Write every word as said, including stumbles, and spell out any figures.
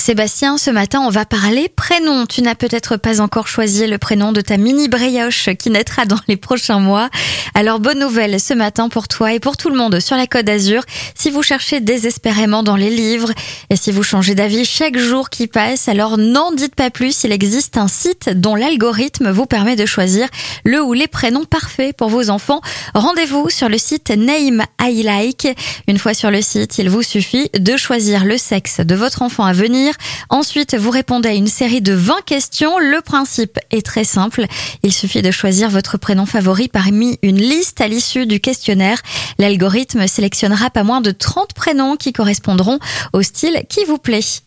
Sébastien, ce matin, on va parler prénom. Tu n'as peut-être pas encore choisi le prénom de ta mini brioche qui naîtra dans les prochains mois. Alors, bonne nouvelle ce matin pour toi et pour tout le monde sur la Côte d'Azur. Si vous cherchez désespérément dans les livres et si vous changez d'avis chaque jour qui passe, alors n'en dites pas plus. Il existe un site dont l'algorithme vous permet de choisir le ou les prénoms parfaits pour vos enfants. Rendez-vous sur le site Name I Like. Une fois sur le site, il vous suffit de choisir le sexe de votre enfant à venir. Ensuite, vous répondez à une série de vingt questions. Le principe est très simple. Il suffit de choisir votre prénom favori parmi une liste à l'issue du questionnaire. L'algorithme sélectionnera pas moins de trente prénoms qui correspondront au style qui vous plaît.